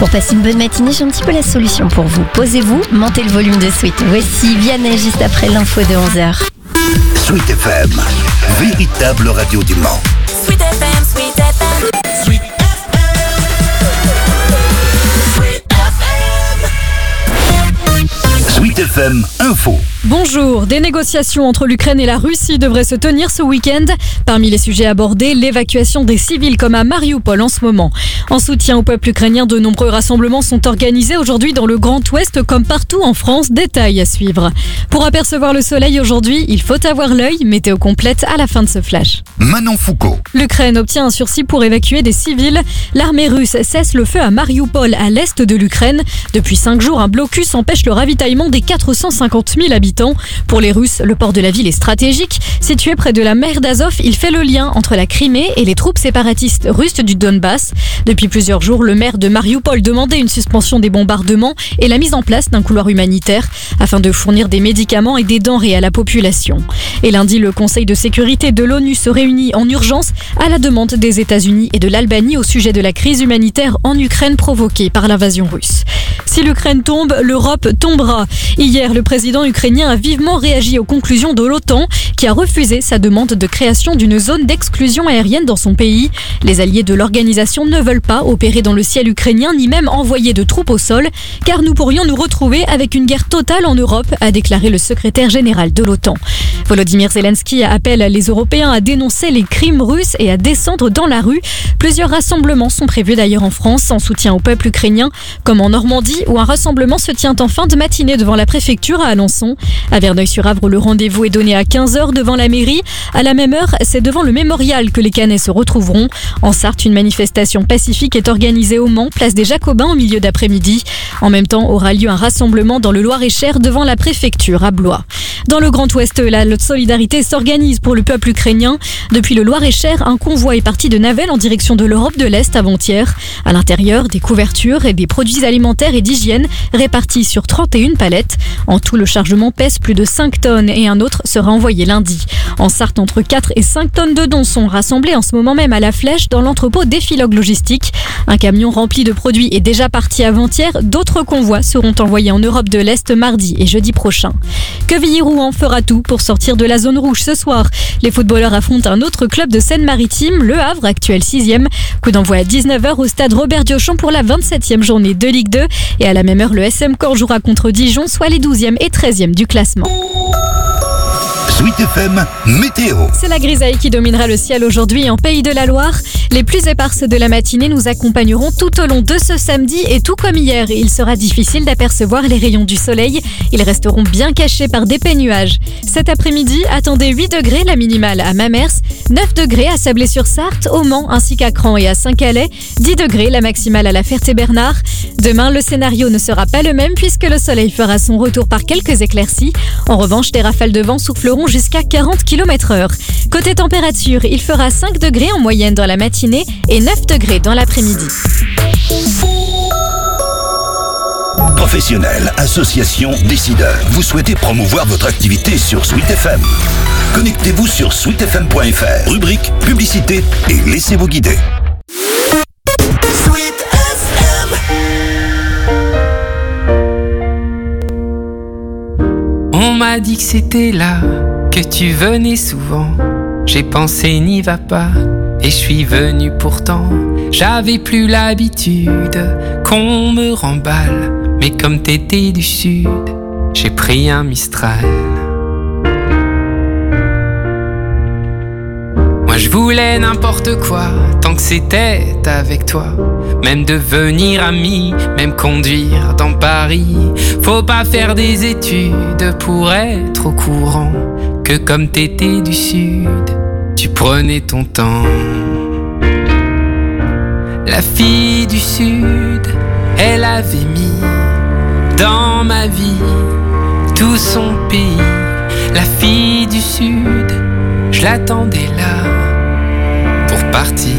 Pour passer une bonne matinée, j'ai un petit peu la solution pour vous. Posez-vous, montez le volume de Sweet. Voici Vianney juste après l'info de 11h. Sweet FM, véritable radio du Mans. Sweet FM, Sweet FM. Sweet Sweet FM Info. Bonjour, des négociations entre l'Ukraine et la Russie devraient se tenir ce week-end. Parmi les sujets abordés, l'évacuation des civils comme à Mariupol en ce moment. En soutien au peuple ukrainien, de nombreux rassemblements sont organisés aujourd'hui dans le Grand Ouest comme partout en France. Détails à suivre. Pour apercevoir le soleil aujourd'hui, il faut avoir l'œil. Météo complète à la fin de ce flash. Manon Foucault. L'Ukraine obtient un sursis pour évacuer des civils. L'armée russe cesse le feu à Mariupol, à l'est de l'Ukraine. Depuis 5 jours, un blocus empêche le ravitaillement des 450 000 habitants. Pour les Russes, le port de la ville est stratégique. Situé près de la mer d'Azov, il fait le lien entre la Crimée et les troupes séparatistes russes du Donbass. Depuis plusieurs jours, le maire de Mariupol demandait une suspension des bombardements et la mise en place d'un couloir humanitaire afin de fournir des médicaments et des denrées à la population. Et lundi, le Conseil de sécurité de l'ONU se réunit en urgence à la demande des États-Unis et de l'Albanie au sujet de la crise humanitaire en Ukraine provoquée par l'invasion russe. Si l'Ukraine tombe, l'Europe tombera. Hier, le président ukrainien a vivement réagi aux conclusions de l'OTAN qui a refusé sa demande de création d'une zone d'exclusion aérienne dans son pays. Les alliés de l'organisation ne veulent pas opérer dans le ciel ukrainien ni même envoyer de troupes au sol car nous pourrions nous retrouver avec une guerre totale en Europe, a déclaré le secrétaire général de l'OTAN. Volodymyr Zelensky appelle les Européens à dénoncer les crimes russes et à descendre dans la rue. Plusieurs rassemblements sont prévus d'ailleurs en France en soutien au peuple ukrainien, comme en Normandie où un rassemblement se tient en fin de matinée devant la préfecture à Alençon. À Verneuil-sur-Avre, le rendez-vous est donné à 15h devant la mairie. À la même heure, c'est devant le mémorial que les Cannais se retrouveront. En Sarthe, une manifestation pacifique est organisée au Mans, place des Jacobins au milieu d'après-midi. En même temps, aura lieu un rassemblement dans le Loir-et-Cher devant la préfecture à Blois. Dans le Grand Ouest, la solidarité s'organise pour le peuple ukrainien. Depuis le Loir-et-Cher, un convoi est parti de Navel en direction de l'Europe de l'Est avant-hier. À l'intérieur, des couvertures et des produits alimentaires et d'hygiène répartis sur 31 palettes. En tout, le chargement pèse plus de 5 tonnes et un autre sera envoyé lundi. En Sarthe, entre 4 et 5 tonnes de dons sont rassemblés en ce moment même à la Flèche dans l'entrepôt d'Effilogue Logistique. Un camion rempli de produits est déjà parti avant-hier. D'autres convois seront envoyés en Europe de l'Est mardi et jeudi prochain. Quevilly-Rouen fera tout pour sortir de la zone rouge ce soir. Les footballeurs affrontent un autre club de Seine-Maritime, Le Havre, actuel 6e. Coup d'envoi à 19h au stade Robert Diochon pour la 27e journée de Ligue 2. Et à la même heure, le SM Caen jouera contre Dijon, soit les 12e et 13e du classement. Sweet FM Météo. C'est la grisaille qui dominera le ciel aujourd'hui en Pays de la Loire. Les pluies éparses de la matinée nous accompagneront tout au long de ce samedi et tout comme hier, il sera difficile d'apercevoir les rayons du soleil. Ils resteront bien cachés par d'épais nuages. Cet après-midi, attendez 8 degrés la minimale à Mamers, 9 degrés à Sablé-sur-Sarthe, au Mans ainsi qu'à Cran et à Saint-Calais, 10 degrés la maximale à La Ferté-Bernard. Demain, le scénario ne sera pas le même puisque le soleil fera son retour par quelques éclaircies. En revanche, des rafales de vent souffleront jusqu'à 40 km/h. Côté température, il fera 5 degrés en moyenne dans la matinée et 9 degrés dans l'après-midi. Professionnels, associations, décideurs, vous souhaitez promouvoir votre activité sur Sweet FM. Connectez-vous sur sweetfm.fr, rubrique publicité et laissez-vous guider. Sweet FM. On m'a dit que c'était là, que tu venais souvent. J'ai pensé n'y va pas, et je suis venu pourtant. J'avais plus l'habitude qu'on me remballe, mais comme t'étais du sud, j'ai pris un Mistral. Moi je voulais n'importe quoi, tant que c'était avec toi. Même devenir ami, même conduire dans Paris. Faut pas faire des études pour être au courant que comme t'étais du sud, tu prenais ton temps. La fille du sud, elle avait mis dans ma vie tout son pays. La fille du sud, je l'attendais là pour partir.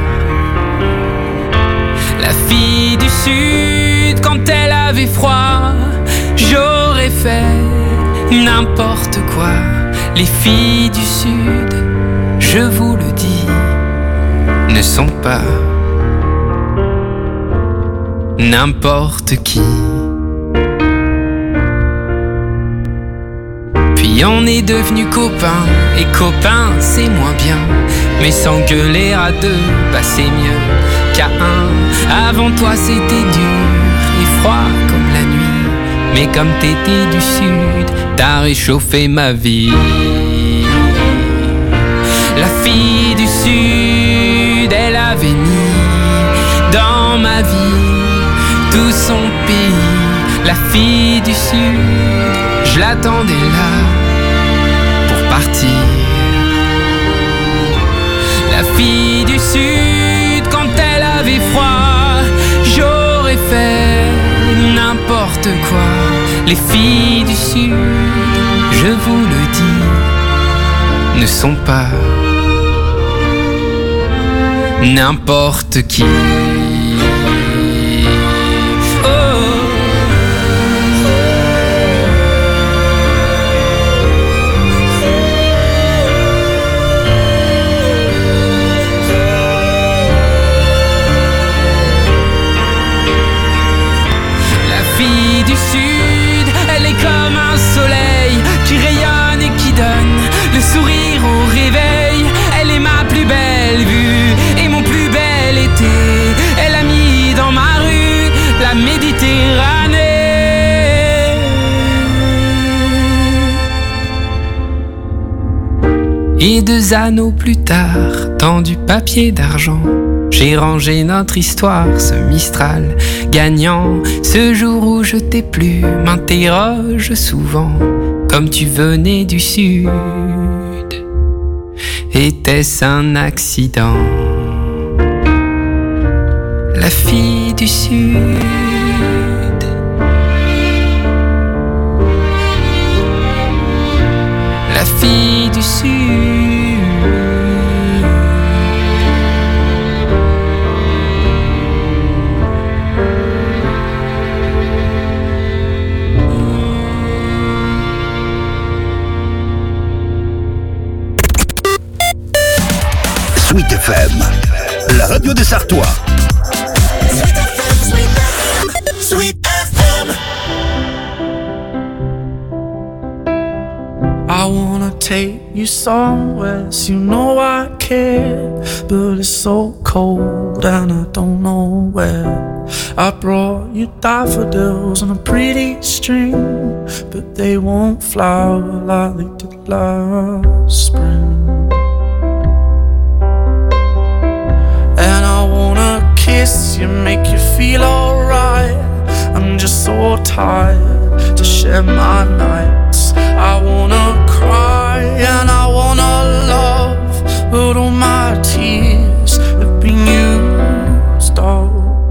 La fille du sud, quand elle avait froid, j'aurais fait n'importe quoi. Les filles du sud, je vous le dis, ne sont pas n'importe qui. Puis on est devenus copains, et copains c'est moins bien. Mais s'engueuler à deux, bah c'est mieux qu'à un. Avant toi c'était dur et froid comme la nuit. Mais comme t'étais du sud, t'as réchauffé ma vie. La fille du sud, elle avait mis dans ma vie tout son pays. La fille du sud, je l'attendais là pour partir. La fille du sud, quand elle avait froid, j'aurais fait n'importe quoi. Les filles du sud, je vous le dis, ne sont pas n'importe qui. Le sourire au réveil, elle est ma plus belle vue et mon plus bel été. Elle a mis dans ma rue la Méditerranée. Et 2 anneaux plus tard, dans du papier d'argent, j'ai rangé notre histoire, ce Mistral gagnant. Ce jour où je t'ai plu, m'interroge souvent. Comme tu venais du sud, était-ce un accident? La fille du sud, la fille du sud. Sweet FM, la radio des Sartois. Sweet FM. I wanna take you somewhere, so you know I care, but it's so cold and I don't know where. I brought you daffodils on a pretty string, but they won't flower like they did last spring. And I wanna kiss you, make you feel alright. I'm just so tired to share my nights. I wanna cry and I wanna love, but all my tears have been used up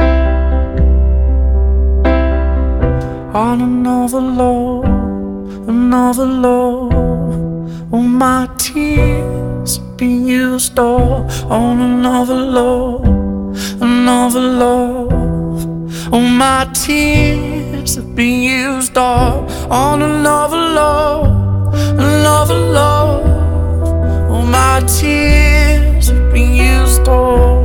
on another love, another love. All my tears have been used up on another love, another love. All my tears have been used up on another love, another love. All my tears have been used up.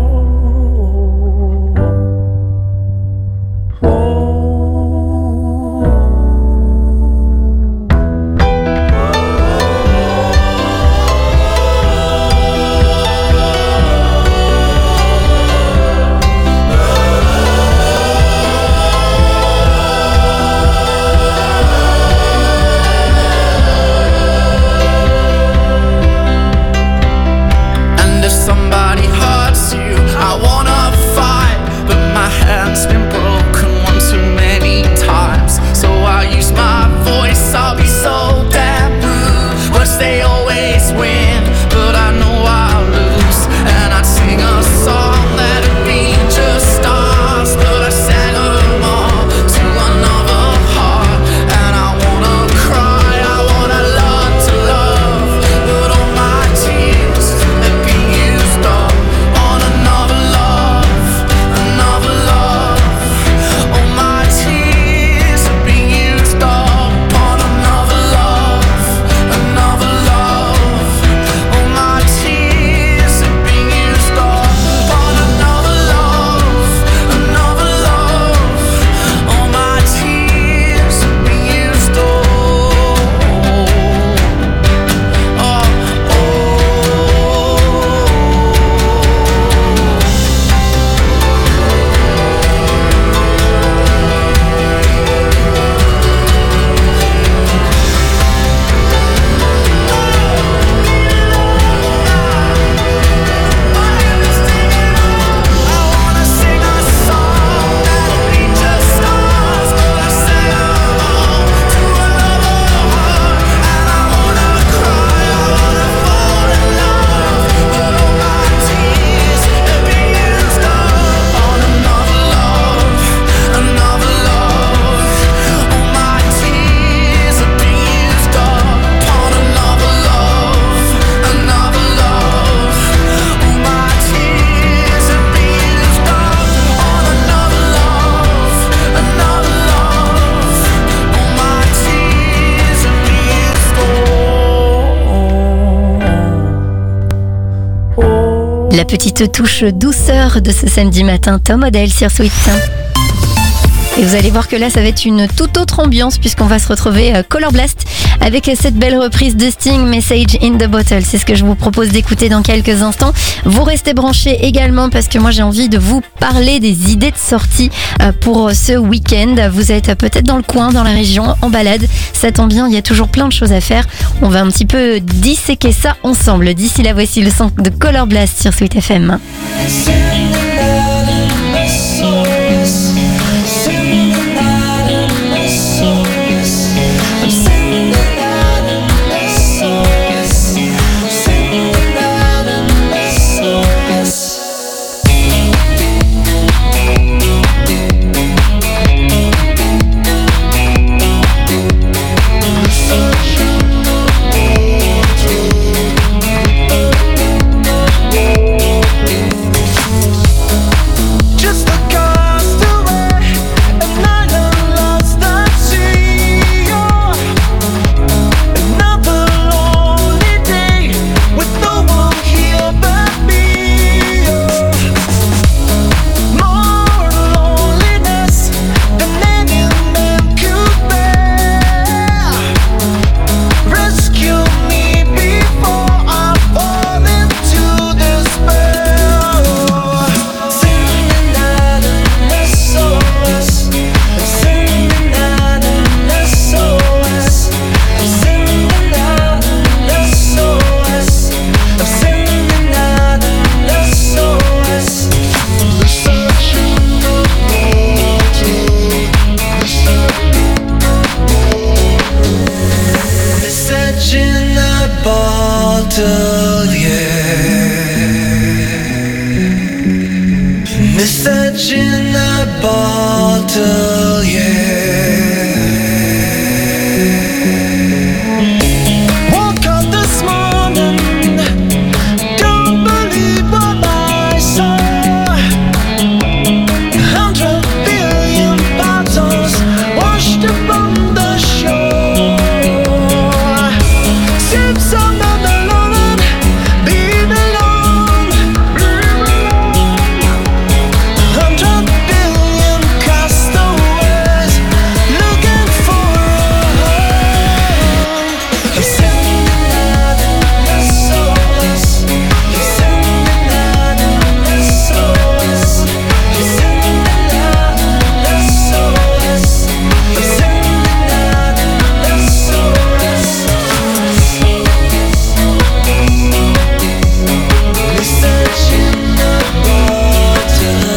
La petite touche douceur de ce samedi matin, Tom Odell sur Sweet. Et vous allez voir que là, ça va être une toute autre ambiance puisqu'on va se retrouver Color Blast avec cette belle reprise de Sting, Message in the Bottle. C'est ce que je vous propose d'écouter dans quelques instants. Vous restez branchés également parce que moi, j'ai envie de vous parler des idées de sortie pour ce week-end. Vous êtes peut-être dans le coin, dans la région, en balade. Ça tombe bien, il y a toujours plein de choses à faire. On va un petit peu disséquer ça ensemble. D'ici là, voici le son de Color Blast sur Sweet FM. Message in a bottle, yeah. Woke up this morning, don't believe what I saw. 100 billion bottles washed upon the shore. Sips on the alone, being alone. 100 billion castaways looking for a home. He's sending out an SOS. He's sending out an SOS. He's sending out an SOS. He's sending out an SOS. Message in a bottle.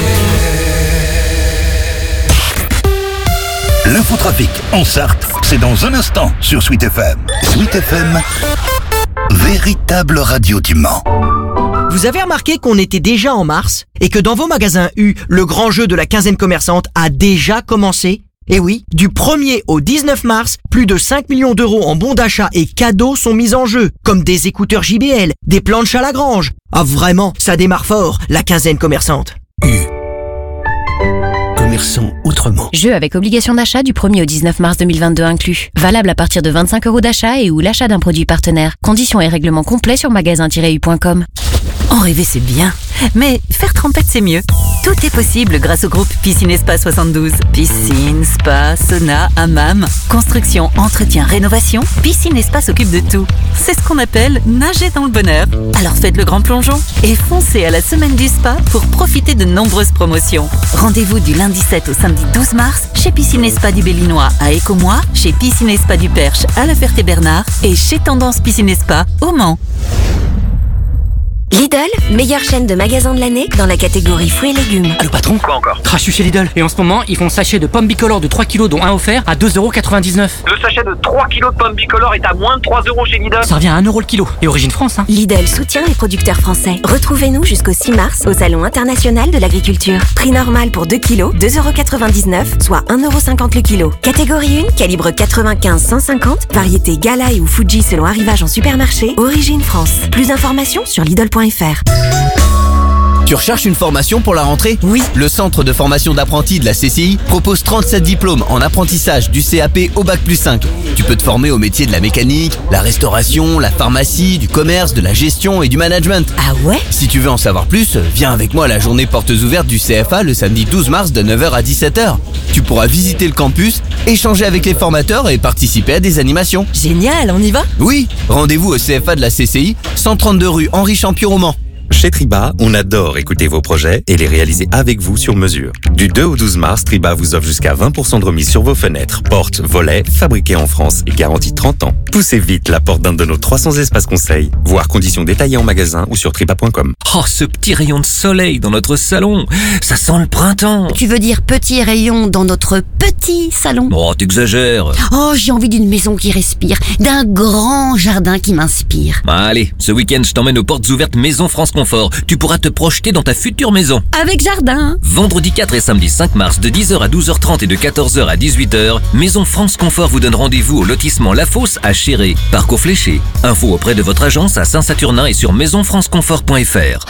L'infotrafic en Sarthe, c'est dans un instant sur Sweet FM. Sweet FM, véritable radio du Mans. Vous avez remarqué qu'on était déjà en mars et que dans vos magasins U, le grand jeu de la quinzaine commerçante a déjà commencé? Et oui, du 1er au 19 mars, plus de 5 millions d'euros en bons d'achat et cadeaux sont mis en jeu, comme des écouteurs JBL, des planches à Lagrange. Ah vraiment, ça démarre fort, la quinzaine commerçante. Commerçant autrement. Jeu avec obligation d'achat du 1er au 19 mars 2022 inclus. Valable à partir de 25 € d'achat et ou l'achat d'un produit partenaire. Conditions et règlements complets sur magasin-u.com. En rêver, c'est bien. Mais faire trempette, c'est mieux. Tout est possible grâce au groupe Piscine Spa 72. Piscine, spa, sauna, hammam, construction, entretien, rénovation. Piscine Spa s'occupe de tout. C'est ce qu'on appelle nager dans le bonheur. Alors faites le grand plongeon et foncez à la semaine du spa pour profiter de nombreuses promotions. Rendez-vous du lundi 7 au samedi 12 mars chez Piscine Spa du Bellinois à Écomois, chez Piscine Spa du Perche à La Ferté-Bernard et chez Tendance Piscine Spa au Mans. Lidl, meilleure chaîne de magasins de l'année dans la catégorie fruits et légumes. Allô patron? Quoi encore? Je suis chez Lidl. Et en ce moment, ils font sachet de pommes bicolores de 3 kilos dont un offert à 2,99 €. Le sachet de 3 kilos de pommes bicolores est à moins de 3 € chez Lidl. Ça revient à 1 € le kilo. Et origine France, hein. Lidl soutient les producteurs français. Retrouvez-nous jusqu'au 6 mars au Salon international de l'agriculture. Prix normal pour 2 kilos, 2,99 €, soit 1,50 € le kilo. Catégorie 1, calibre 95-150, variété Gala ou Fuji selon arrivage en supermarché, origine France. Plus d'informations sur Lidl.fr. Tu recherches une formation pour la rentrée ? Oui. Le centre de formation d'apprentis de la CCI propose 37 diplômes en apprentissage du CAP au Bac+5. Tu peux te former au métier de la mécanique, la restauration, la pharmacie, du commerce, de la gestion et du management. Ah ouais ? Si tu veux en savoir plus, viens avec moi à la journée portes ouvertes du CFA le samedi 12 mars de 9h à 17h. Tu pourras visiter le campus, échanger avec les formateurs et participer à des animations. Génial, on y va ? Oui, rendez-vous au CFA de la CCI, 132 rue Henri Champion-Roman. Chez Triba, on adore écouter vos projets et les réaliser avec vous sur mesure. Du 2 au 12 mars, Triba vous offre jusqu'à 20% de remise sur vos fenêtres, portes, volets, fabriqués en France et garantis 30 ans. Poussez vite la porte d'un de nos 300 espaces conseils. Voir conditions détaillées en magasin ou sur triba.com. Oh, ce petit rayon de soleil dans notre salon, ça sent le printemps. Tu veux dire petit rayon dans notre petit salon? Oh, t'exagères. Oh, j'ai envie d'une maison qui respire, d'un grand jardin qui m'inspire. Allez, ce week-end, je t'emmène aux portes ouvertes Maison France Confort. Tu pourras te projeter dans ta future maison. Avec jardin. Vendredi 4 et samedi 5 mars de 10h à 12h30 et de 14h à 18h, Maison France Confort vous donne rendez-vous au lotissement La Fosse à Chéré. Parcours fléché. Info auprès de votre agence à Saint-Saturnin et sur maisonfranceconfort.fr.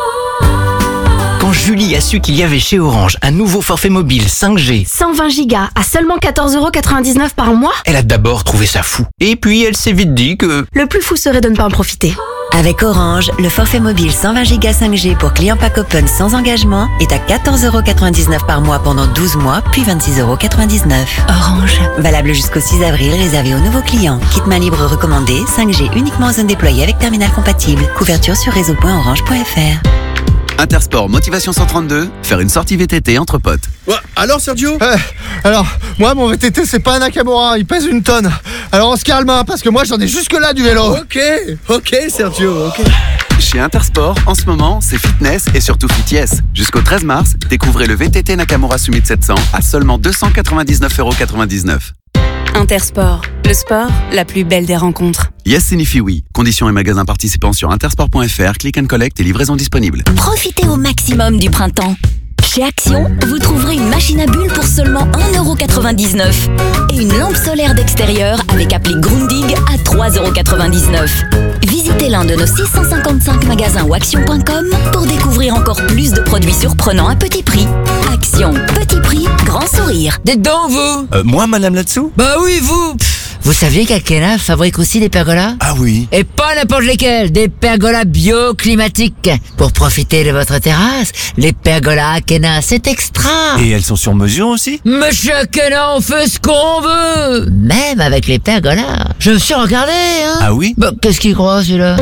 Quand Julie a su qu'il y avait chez Orange un nouveau forfait mobile 5G, 120 gigas à seulement 14,99€ par mois, elle a d'abord trouvé ça fou. Et puis elle s'est vite dit que le plus fou serait de ne pas en profiter. Avec Orange, le forfait mobile 120 Go 5G pour clients pack open sans engagement est à 14,99€ par mois pendant 12 mois, puis 26,99€. Orange. Valable jusqu'au 6 avril, réservé aux nouveaux clients. Kit main libre recommandé, 5G uniquement en zone déployée avec terminal compatible. Couverture sur réseau.orange.fr. Intersport Motivation 132, faire une sortie VTT entre potes. Ouais, alors Sergio Alors, moi mon VTT c'est pas un Nakamura, il pèse 1 tonne. Alors on se calme hein, parce que moi j'en ai jusque là du vélo. Ok Sergio, ok. Chez Intersport, en ce moment, c'est fitness et surtout fit-yes. Jusqu'au 13 mars, découvrez le VTT Nakamura Summit 700 à seulement 299,99€. Intersport, le sport, la plus belle des rencontres. Yes signifie oui. Conditions et magasins participants sur intersport.fr, click and collect et livraison disponible. Profitez au maximum du printemps. Chez Action, vous trouverez une machine à bulles pour seulement 1,99€ et une lampe solaire d'extérieur avec appli Grundig à 3,99€. Visitez l'un de nos 655 magasins ou action.com pour découvrir encore plus de produits surprenants à petit prix. Action, petit prix, grand sourire. Dites donc, vous Moi, madame là-dessous? Bah oui, vous. Vous saviez qu'Akena fabrique aussi des pergolas? Ah oui. Et pas n'importe lesquels, des pergolas bioclimatiques. Pour profiter de votre terrasse, les pergolas Akena, c'est extra. Et elles sont sur mesure aussi? Monsieur Akena, on fait ce qu'on veut. Même avec les pergolas. Je me suis regardé, hein. Ah oui? Bah, qu'est-ce qu'il croit, celui-là?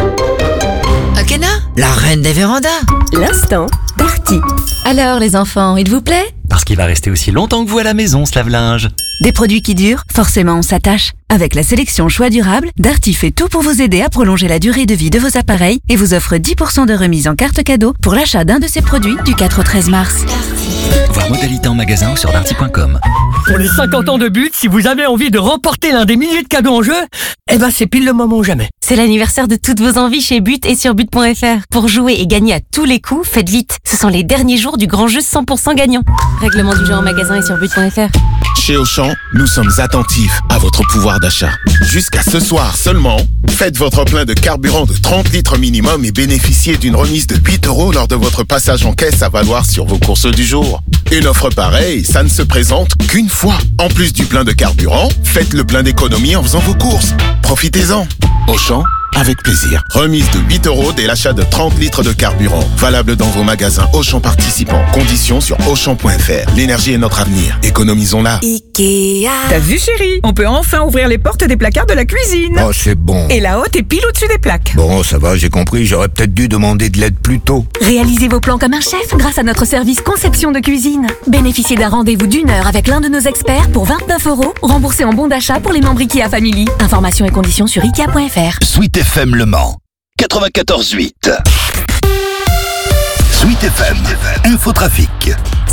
Akena, la reine des vérandas. L'instant Darty. Alors les enfants, il vous plaît? Parce qu'il va rester aussi longtemps que vous à la maison, ce lave-linge. Des produits qui durent, forcément on s'attache. Avec la sélection choix durable, Darty fait tout pour vous aider à prolonger la durée de vie de vos appareils et vous offre 10% de remise en carte cadeau pour l'achat d'un de ses produits du 4 au 13 mars. Voir modalité en magasin ou sur darty.com. Pour les 50 ans de But, si vous avez envie de remporter l'un des milliers de cadeaux en jeu, eh ben c'est pile le moment ou jamais. C'est l'anniversaire de toutes vos envies chez But et sur but.fr. Pour jouer et gagner à tous les coups, faites vite. Ce sont les derniers jours du grand jeu 100% gagnant. Règlement du jeu en magasin et sur but.fr. Chez Auchan, nous sommes attentifs à votre pouvoir d'achat. Jusqu'à ce soir seulement, faites votre plein de carburant de 30 litres minimum et bénéficiez d'une remise de 8€ lors de votre passage en caisse à valoir sur vos courses du jour. Une offre pareille, ça ne se présente qu'une fois. En plus du plein de carburant, faites le plein d'économie en faisant vos courses. Profitez-en. Auchan, avec plaisir. Remise de 8€ dès l'achat de 30 litres de carburant. Valable dans vos magasins Auchan participants. Conditions sur Auchan.fr. L'énergie est notre avenir. Économisons-la. Ikea. T'as vu, chérie? On peut enfin ouvrir les portes des placards de la cuisine. Oh, c'est bon. Et la haute est pile au-dessus des plaques. Bon, ça va, j'ai compris. J'aurais peut-être dû demander de l'aide plus tôt. Réalisez vos plans comme un chef grâce à notre service conception de cuisine. Bénéficiez d'un rendez-vous d'1 heure avec l'un de nos experts pour 29€, remboursé en bon d'achat pour les membres Ikea Family. Informations et conditions sur Ikea.fr. Sweet FM Le Mans 94.8. Sweet FM Infotrafic.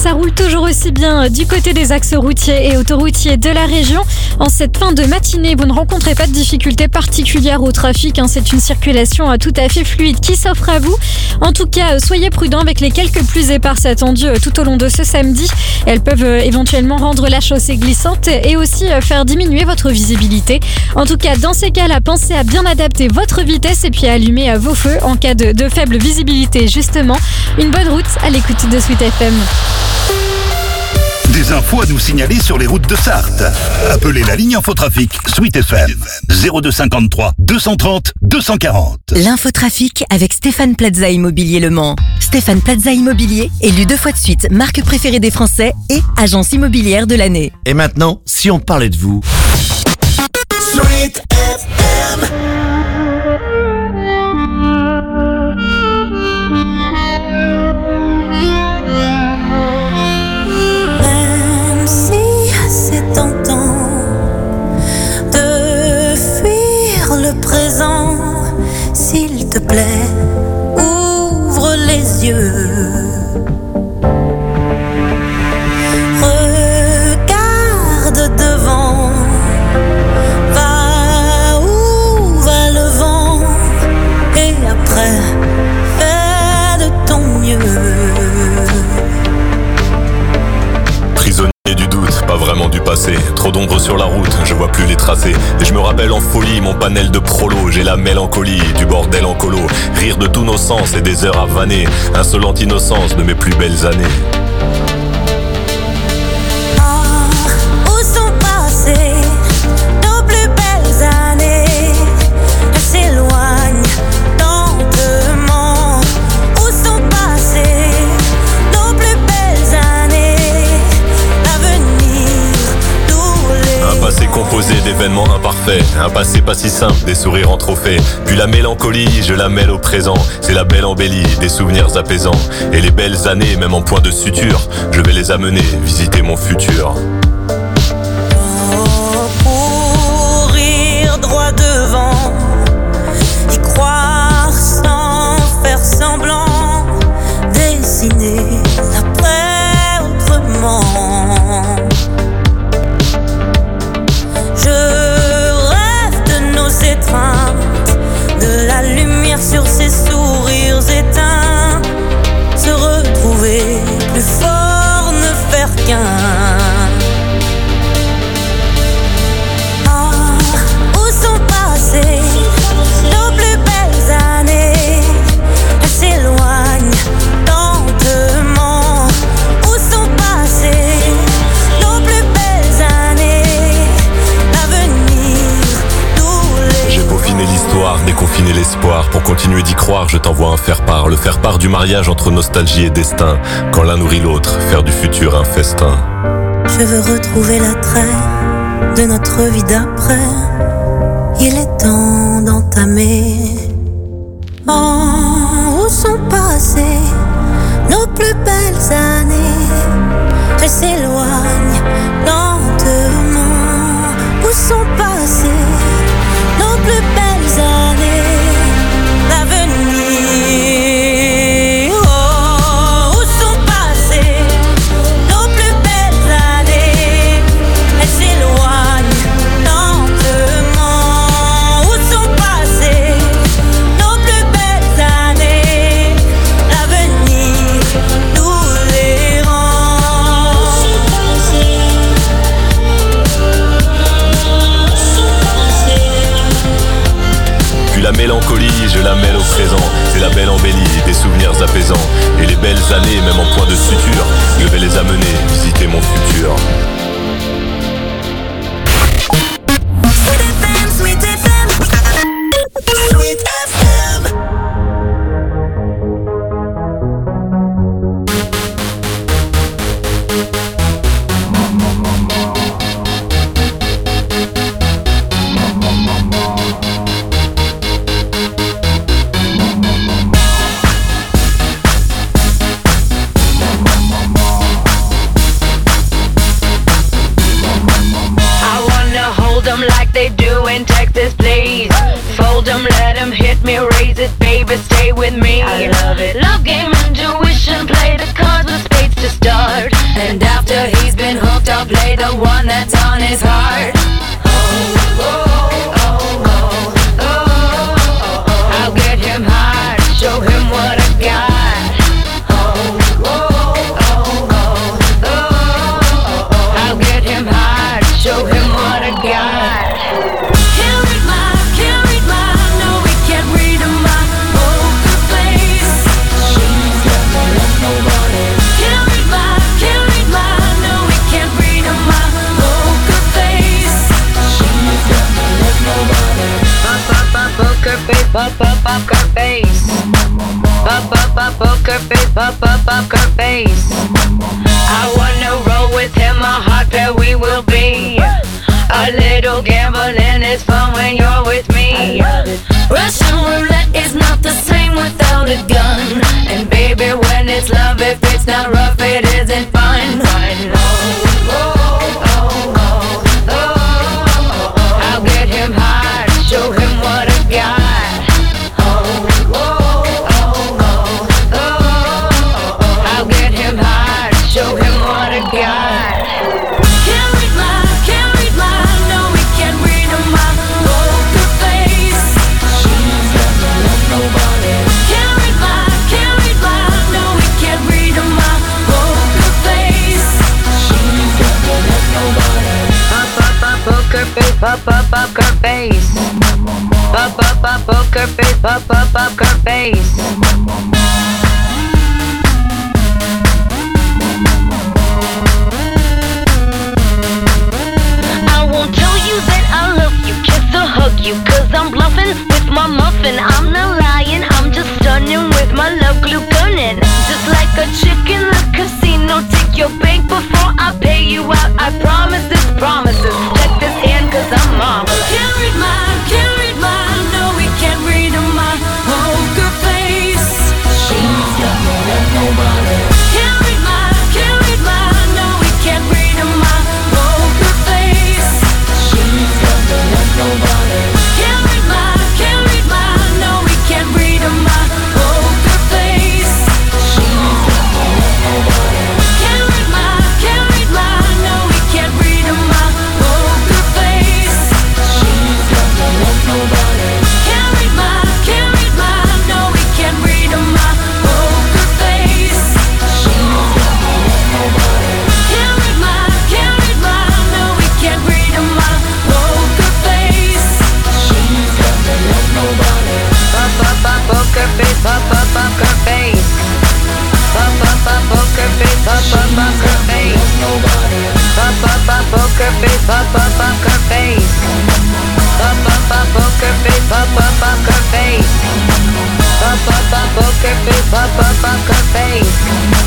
ça roule toujours aussi bien du côté des axes routiers et autoroutiers de la région. En cette fin de matinée, vous ne rencontrez pas de difficultés particulières au trafic. C'est une circulation tout à fait fluide qui s'offre à vous. En tout cas, soyez prudents avec les quelques pluies éparses attendues tout au long de ce samedi. Elles peuvent éventuellement rendre la chaussée glissante et aussi faire diminuer votre visibilité. En tout cas, dans ces cas-là, pensez à bien adapter votre vitesse et puis à allumer vos feux en cas de faible visibilité. Justement, une bonne route à l'écoute de Sweet FM. Des infos à nous signaler sur les routes de Sarthe. Appelez la ligne Infotrafic Sweet FM 0253 230 240. L'infotrafic avec Stéphane Plaza Immobilier Le Mans. Stéphane Plaza Immobilier, élu 2 fois de suite marque préférée des Français et agence immobilière de l'année. Et maintenant, si on parlait de vous. Sweet FM. Même si c'est tentant de fuir le présent, s'il te plaît, ouvre les yeux. Regarde devant. Fais de ton mieux. Prisonnier du doute, pas vraiment du passé. Trop d'ombre sur la route, je vois plus les tracés. Et je me rappelle en folie mon panel de prolo. J'ai la mélancolie du bordel en colo. Rire de tous nos sens et des heures à vanner. Insolente innocence de mes plus belles années. Où sont passées nos plus belles années? Elles s'éloignent. Un passé composé d'événements imparfaits, un passé pas si simple, des sourires en trophée. Puis la mélancolie, je la mêle au présent. C'est la belle embellie, des souvenirs apaisants. Et les belles années, même en point de suture, je vais les amener visiter mon futur. Courir droit devant, y croire sans faire semblant, dessiner l'après autrement. Je rêve de nos étreintes, de la lumière sur ces sourires éteints. Se retrouver plus fort, ne faire qu'un. Où sont passées nos plus belles années? Elles s'éloignent lentement. Où sont passées nos plus belles années? J'ai peaufiné l'histoire, déconfiné l'espoir. Pour continuer d'y croire, je t'envoie un faire-part. Le faire-part du mariage entre nostalgie et destin. Quand l'un nourrit l'autre, faire du futur un festin. Je veux retrouver l'attrait de notre vie d'après. Il est temps d'entamer. Où sont passées nos plus belles années? Elles s'éloignent lentement. Où sont passées nos plus belles années? L'avenir. Où sont passées nos plus belles années? Elles s'éloignent lentement. Où sont passées nos plus belles années? L'avenir nous les rend. Puis la mélancolie, je la mêle au présent. C'est la belle embellie, des souvenirs apaisants. Et les belles années, même en point de suture, je vais les amener visiter mon futur. Sweet FM. Sweet FM. They do in Texas, please. Fold 'em, let 'em hit me, raise it, baby, stay with me. I love it. Love game, intuition, play the cards with spades to start. I'll play the one that's on his heart. I'll get him hard, show him what I got. I'll get him hard, show him what I got. Can't read my, no, we can't read my poker face. She's got no love, nobody. Can't read my, no, we can't read my poker face. She's got no love, nobody. Poker face, poker face. Poker face, poker face. I wanna roll with him, a hot pair we will be. A little gambling is fun when you're with me. Russian roulette is not the same without a gun. And baby, when it's love, if it's not rough, it isn't fun. I'll get him hard, show him what I got. I'll get him hard, show him what I got. Can't read my, no, we can't read my poker face. She's got no love, nobody. Can't read my, no, we can't read my poker face. She's got no love, nobody. Poker face, poker face. Poker face, poker face. I won't tell you that I love you, kiss or hug you, cause I'm bluffing with my muffin. I'm not lying, I'm just stunning with my love glue gunning. Just like a chick in the casino, take your bank before I pay you out. I promise this, promises. Check this hand cause I'm marvelous. Can't read my, no, we can't read my poker face. She's got no love, nobody. Can't read my, no, we can't read my poker face. She's got no love, nobody. Can't read my, no, we can't read my poker face. She's got no love, nobody. Can't read my, no, we can't read my poker face. She's got no love, nobody. Can't read my, no, we can't read my poker face. She's got no love, nobody. Can't read my, no, we can't read my poker face. She's got no love, nobody. Poker face, poker face. Poker face, poker face. Nobody. Poker face, poker face. Poker face, poker face. Poker face.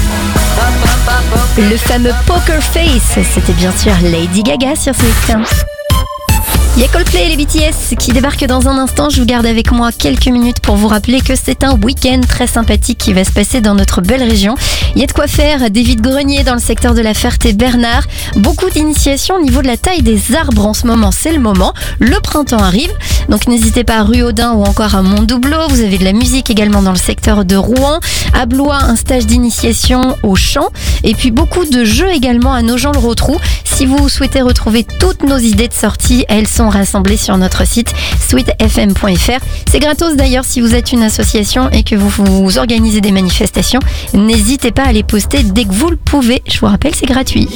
Le fameux Poker Face, c'était bien sûr Lady Gaga sur Swift. Il y a Coldplay et les BTS qui débarquent dans un instant. Je vous garde avec moi quelques minutes pour vous rappeler que c'est un week-end très sympathique qui va se passer dans notre belle région. Il y a de quoi faire, des vides-greniers dans le secteur de la Ferté-Bernard. Beaucoup d'initiations au niveau de la taille des arbres en ce moment, c'est le moment. Le printemps arrive, donc n'hésitez pas à Rue Audin ou encore à Montdoubleau. Vous avez de la musique également dans le secteur de Rouen. À Blois, un stage d'initiation au chant. Et puis beaucoup de jeux également à Nogent-le-Rotrou. Si vous souhaitez retrouver toutes nos idées de sortie, elles sont rassemblées sur notre site sweetfm.fr. C'est gratos d'ailleurs si vous êtes une association et que vous organisez des manifestations. N'hésitez pas à les poster dès que vous le pouvez. Je vous rappelle, c'est gratuit.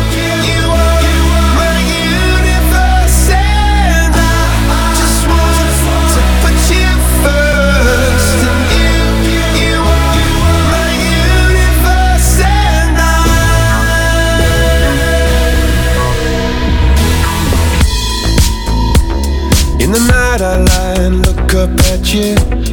In the night I lie and look up at you.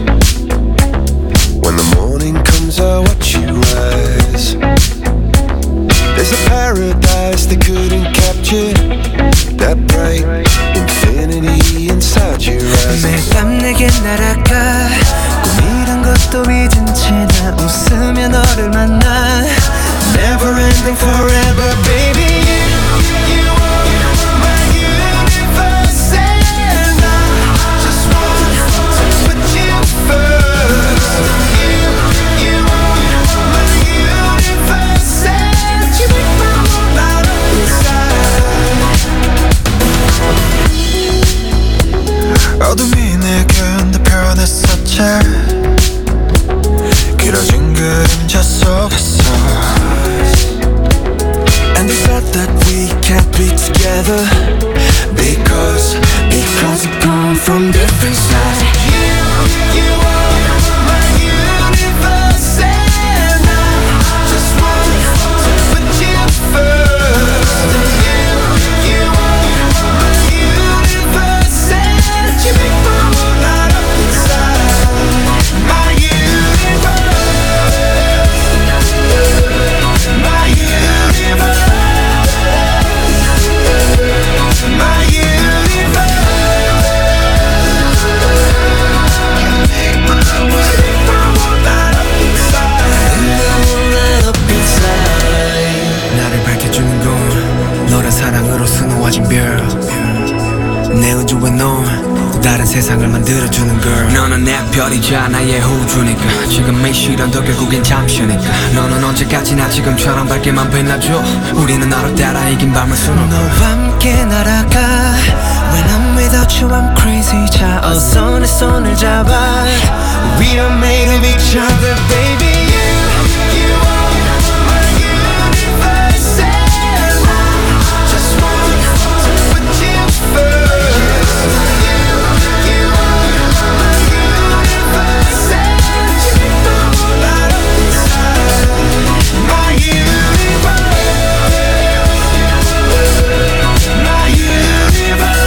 When the morning comes I watch you rise. There's a paradise they couldn't capture. That bright infinity inside your eyes. 매일 밤 내게 날아가 꿈이란 것도 잊은 채 나 웃으며 너를 만나. Never ending forever baby. 별이자 나의 호주니까 지금의 시련도 결국엔 잠시니까 너는 언제까지나 지금처럼 밝게만 빛나줘 우리는 너를 따라 이긴 밤을 수놓고 너와 함께 날아가 When I'm without you I'm crazy 자 어서 내 손을 잡아 We are made of each other baby You are my universe and I just want to put you first You are my universe and you know that I'm inside My universe My universe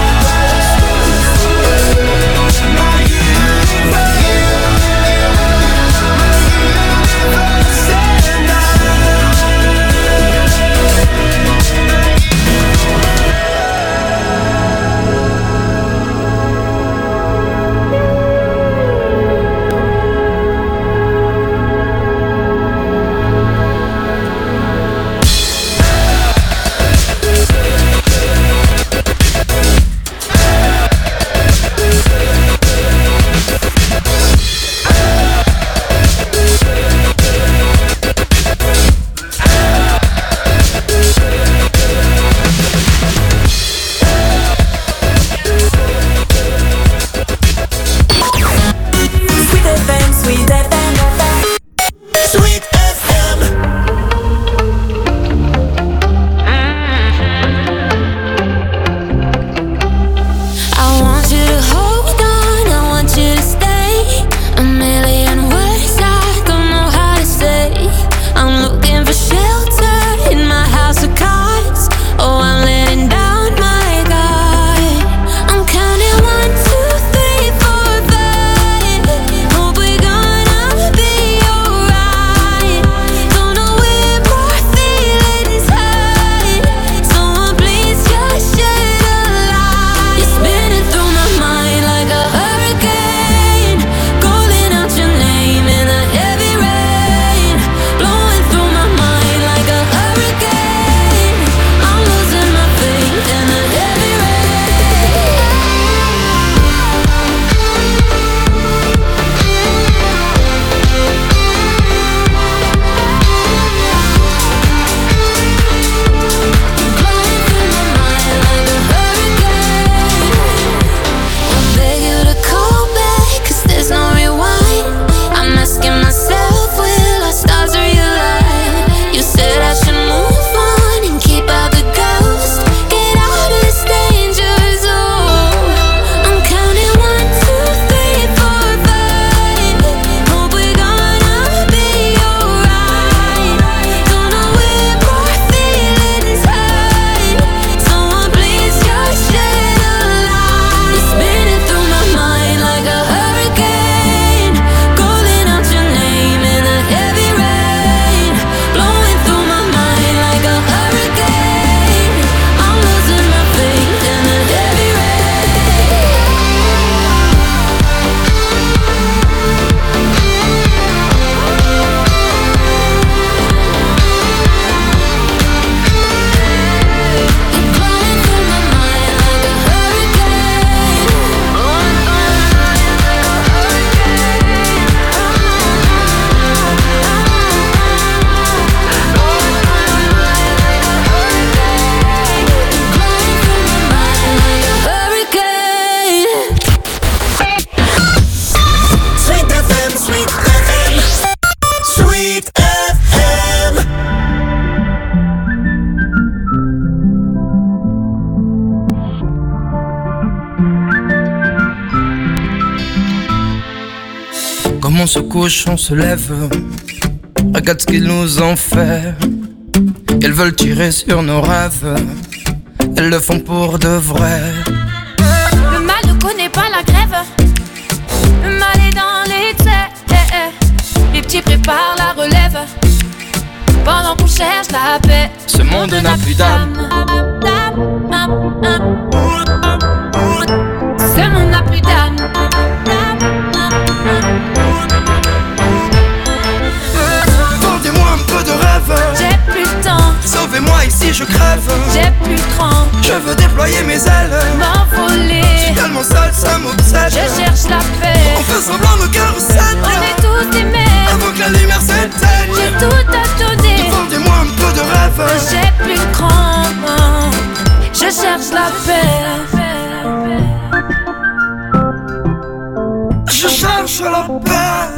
Comme on se couche, on se lève. Regarde ce qu'ils nous ont fait. Elles veulent tirer sur nos rêves. Elles le font pour de vrai. Le mal ne connaît pas la grève. Le mal est dans l'excès. Les petits préparent la relève pendant qu'on cherche la paix. Ce monde n'a plus d'âme. Ce monde n'a plus d'âme. Vendez-moi un peu de rêve. J'ai plus le temps. Sauvez-moi ici, je crève. J'ai plus de cran. Je veux déployer mes ailes. M'envoler. tellement seul, ça m'obsède. Je cherche la paix. On fait semblant, nos cœurs recèdent. On est tous des mères. Avant que la lumière s'éteigne. J'ai tout à donner. Vendez-moi un peu de rêve. J'ai plus de cran. Je cherche la paix. Je cherche la paix.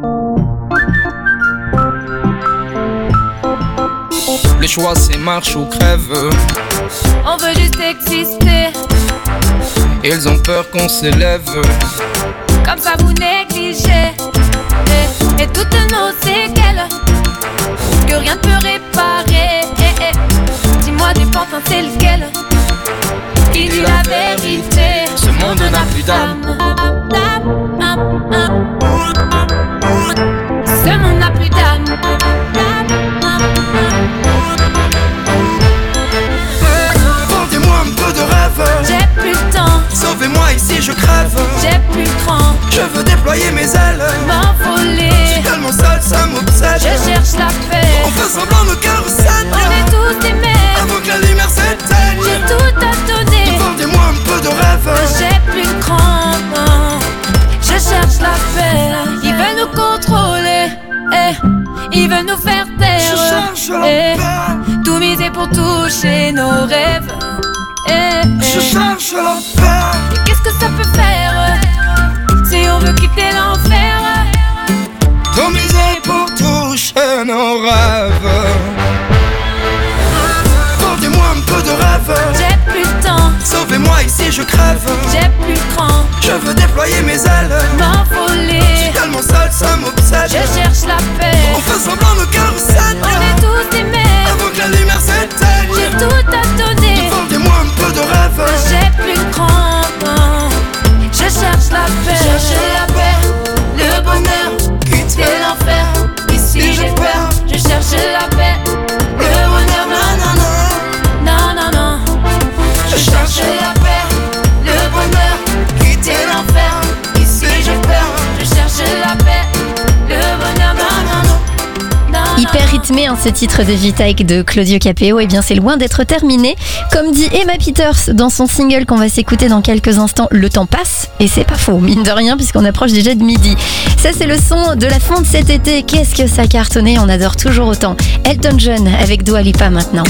Le choix c'est marche ou crève. On veut juste exister. Ils ont peur qu'on s'élève. Comme ça vous négligez. Et toutes nos séquelles que rien ne peut réparer. Dis-moi des pantins c'est lequel qui dit la vérité. Ce monde n'a plus d'âme. Ce monde n'a plus d'âme. Vendez-moi un peu de rêve. J'ai plus le temps. Sauvez-moi ici je crève. J'ai plus le cran. Je veux déployer mes ailes. M'envoler. Je suis tellement seul, ça m'obsède. Je cherche la paix. On fait semblant, nos cœurs recèdent. On est tous des mères. Avant que la lumière s'éteigne. J'ai tout à donner. Vendez-moi un peu de rêve. J'ai plus de cran. Je cherche la paix. Il veut nous contrôler. Il veut nous faire taire. Je cherche la paix. Tout miser pour toucher nos rêves. Je cherche la paix. Et qu'est-ce que ça peut faire si on veut quitter l'enfer? Tout miser pour toucher nos rêves. Vendez-moi un peu de rêve. J'ai plus le temps. Sauvez-moi ici je crève. J'ai plus le cran. Je veux déployer mes ailes. M'envoler. Je suis tellement seul, ça m'obsède. Je cherche la paix. On fait semblant, nos cœurs recèdent. On est tous des mères. Avant que la lumière s'éteigne. J'ai tout à donner. Vendez-moi un peu de rêve. J'ai plus de cran. Je cherche la paix. Chercher la paix. Le bonheur, quitter l'enfer. Ici j'ai peur. Je cherche la paix. Le bonheur, non, non, non, non, non. Je cherche la paix. Le bonheur, quitter l'enfer. Ici j'ai peur. Je cherche la paix. Le bonheur, non, non, non. Hyper rythmé ce titre de Vitaik de Claudio Capéo, et bien c'est loin d'être terminé. Comme dit Emma Peters dans son single qu'on va s'écouter dans quelques instants, le temps passe, et c'est pas faux, mine de rien, puisqu'on approche déjà de midi. Ça c'est le son de la fin de cet été, qu'est-ce que ça cartonnait, on adore toujours autant. Elton John avec Dua Lipa maintenant.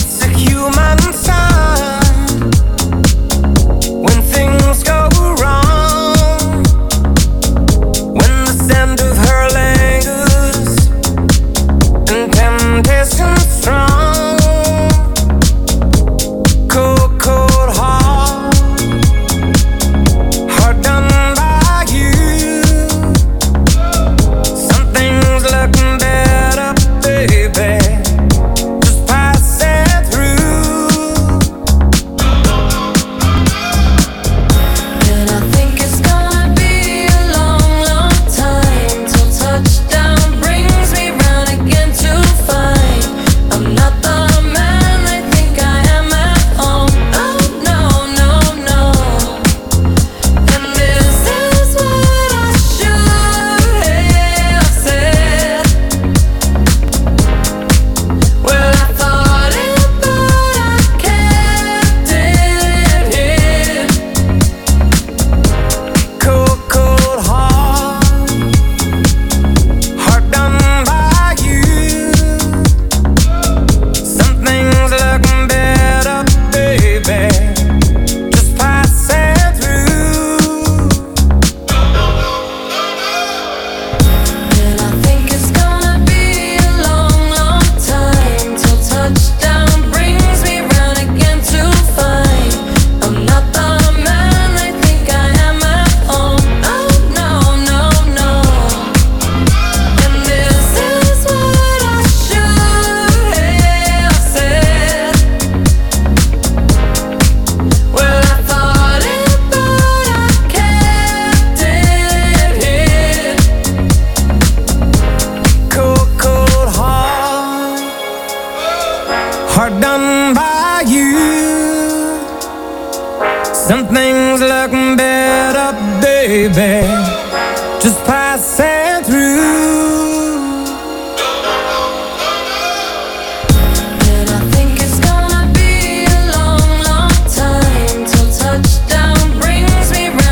Brings me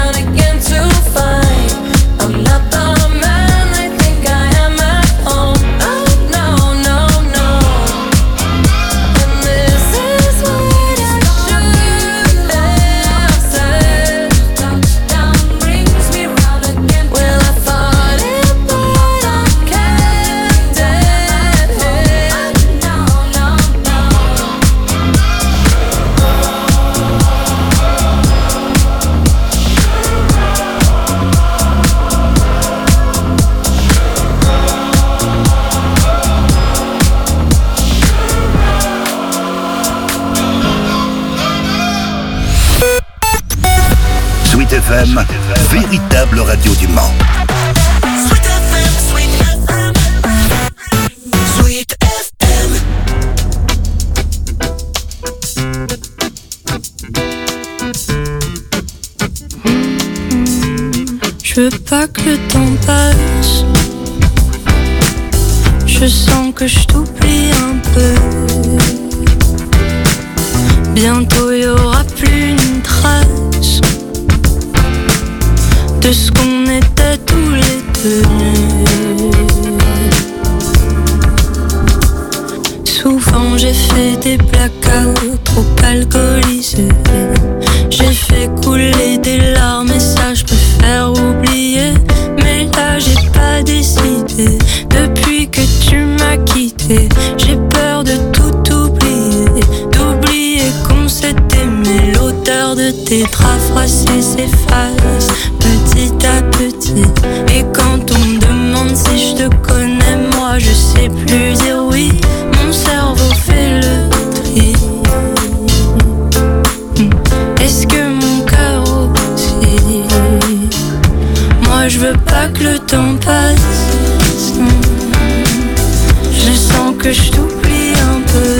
véritable radio du Mans. Sweet FM. Je veux pas que le temps passe. Je sens que je t'oublie un peu. Bientôt y aura plus une trace de ce qu'on était tous les deux. Souvent j'ai fait des blackouts trop alcoolisés. J'ai fait couler des larmes et ça je préfère oublier. Mais là j'ai pas décidé. Depuis que tu m'as quitté, j'ai peur de tout oublier. D'oublier qu'on s'est aimé. L'odeur de tes draps froissés s'efface petit à petit. Et quand on me demande si je te connais, moi je sais plus dire oui. Mon cerveau fait le tri. Est-ce que mon cœur aussi? Moi je veux pas que le temps passe. Je sens que je t'oublie un peu.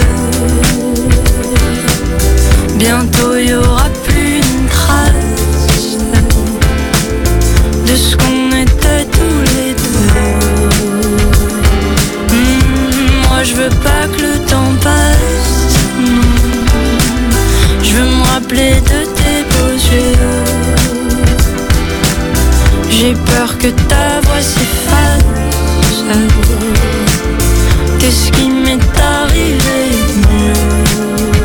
Bientôt y aura plus une trace de ce qu'on était tous les deux. Moi je veux pas que le temps passe. Je veux me rappeler de tes beaux yeux. J'ai peur que ta voix s'efface. Qu'est-ce qui m'est arrivé de mieux?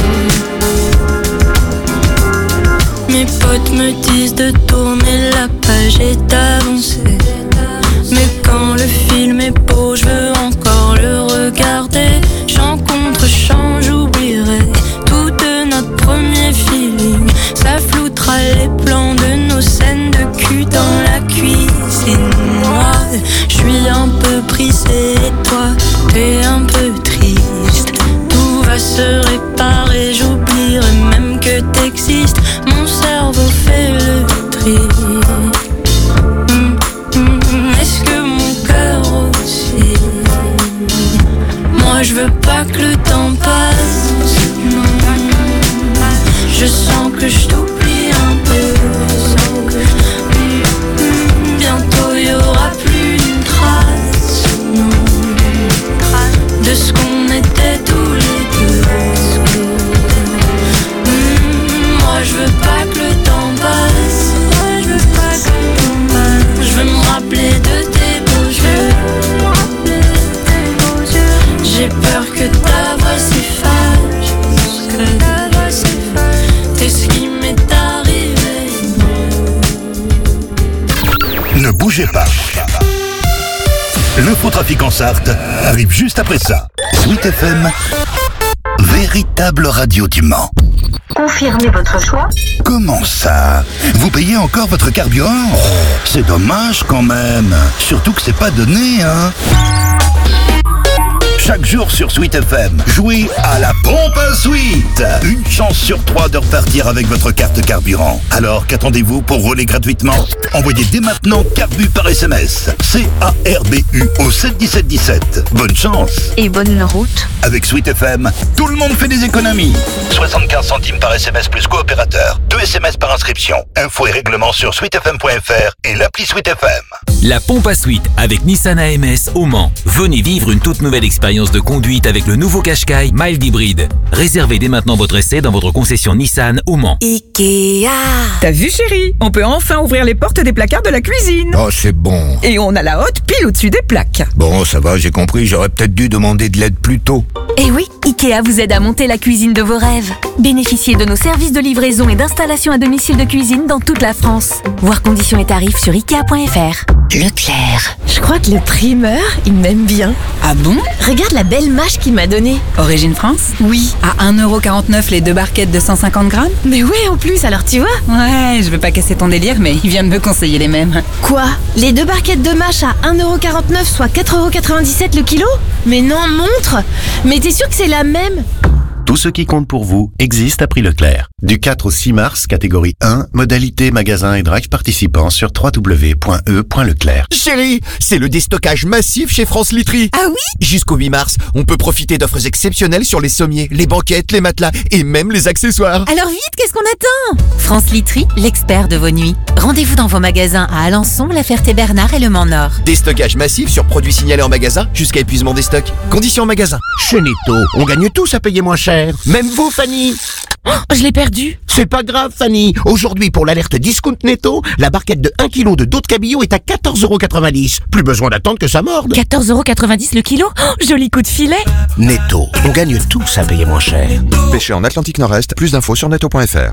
Mes potes me disent de tourner la page et d'avancer. Mais quand le film est beau, je veux encore le regarder. Chant contre chant, j'oublierai tout de notre premier feeling. Ça floutera les plans de nos scènes de cul dans la cuisine. Moi, je suis un peu brisée et toi, t'es un peu triste. Tout va se réparer, j'oublierai même que t'existes. Mon cerveau fait le tri. Est-ce que mon cœur aussi? Moi je veux pas que le temps passe. Non. Je sens que je t'oublie un peu. Bientôt y aura plus une trace, non, de ce qu'on était tous les deux. Moi je veux pas que le temps passe. Je veux pas que le temps passe. Je veux me rappeler de tes beaux yeux. J'ai peur que ta voix s'efface. C'est ce qui m'est arrivé. Ne bougez pas. L'infotrafic en Sarthe arrive juste après ça. Sweet FM, véritable radio du Mans. Confirmez votre choix. Comment ça? Vous payez encore votre carburant? Oh, c'est dommage quand même. Surtout que c'est pas donné, hein. Chaque jour sur Sweet FM, jouez à la pompe à Sweet. Une chance sur 3 de repartir avec votre carte carburant. Alors qu'attendez-vous pour rouler gratuitement? Envoyez dès maintenant Carbu par SMS. C-A-R-B-U au 71717. Bonne chance. Et bonne route. Avec Sweet FM, tout le monde fait des économies. 75 centimes par SMS plus coopérateur. 2 SMS par inscription. Infos et règlements sur sweetfm.fr et l'appli Sweet FM. La pompe à Sweet avec Nissan AMS au Mans. Venez vivre une toute nouvelle expérience de conduite avec le nouveau Qashqai mild hybride. Réservez dès maintenant votre essai dans votre concession Nissan au Mans. Ikea. T'as vu chérie? On peut enfin ouvrir les portes des placards de la cuisine. Oh, c'est bon. Et on a la hotte pile au-dessus des plaques. Bon, ça va, j'ai compris, j'aurais peut-être dû demander de l'aide plus tôt. Eh oui, Ikea vous aide à monter la cuisine de vos rêves. Bénéficiez de nos services de livraison et d'installation à domicile de cuisine dans toute la France. Voir conditions et tarifs sur Ikea.fr. Leclerc. Je crois que le primeur, il m'aime bien. Ah bon? Regarde la belle mâche qu'il m'a donnée. Origine France? Oui. À 1,49€ les 2 barquettes de 150 grammes? Mais ouais, en plus, alors tu vois. Ouais, je veux pas casser ton délire, mais il vient de me conseiller les mêmes. Quoi? Les 2 barquettes de mâche à 1,49€, soit 4,97€ le kilo? Mais non, montre! Mais t'es sûr que c'est la même? Tout ce qui compte pour vous existe à prix Leclerc. Du 4 au 6 mars, catégorie 1, modalité magasin et drive participants sur www.e.leclerc. Chérie, c'est le déstockage massif chez France Literie. Ah oui? Jusqu'au 8 mars, on peut profiter d'offres exceptionnelles sur les sommiers, les banquettes, les matelas et même les accessoires. Alors vite, qu'est-ce qu'on attend? France Literie, l'expert de vos nuits. Rendez-vous dans vos magasins à Alençon, La Ferté-Bernard et Le Mans-Nord. Déstockage massif sur produits signalés en magasin jusqu'à épuisement des stocks. Conditions en magasin. Chez Netto, on gagne tous à payer moins cher. Même vous, Fanny. Oh, je l'ai perdu. C'est pas grave, Fanny. Aujourd'hui, pour l'alerte discount Netto, la barquette de 1 kg de dos de cabillaud est à 14,90 €. Plus besoin d'attendre que ça morde. 14,90 € le kilo? Oh, joli coup de filet. Netto, on gagne tous à payer moins cher. Pêché en Atlantique Nord-Est, plus d'infos sur netto.fr.